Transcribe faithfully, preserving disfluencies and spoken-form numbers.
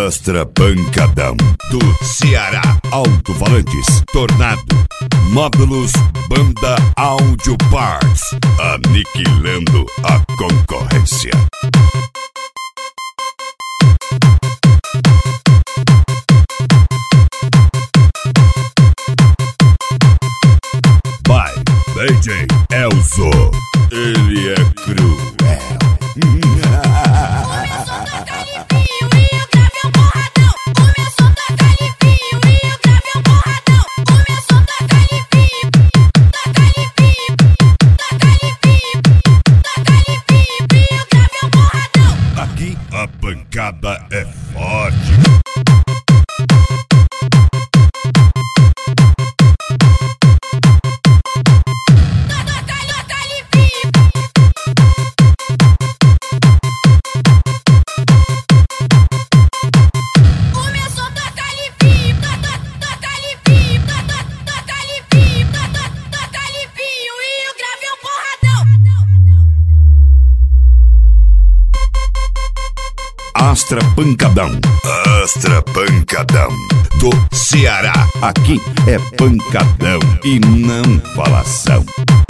Astra Pancadão do Ceará. Alto-falantes, Tornado, módulos, banda Audio Parts, aniquilando a concorrência. By D J Elzo, ele é cruel. Aqui a pancada é forte. Astra Pancadão, Astra Pancadão do Ceará. Aqui é pancadão e não falação.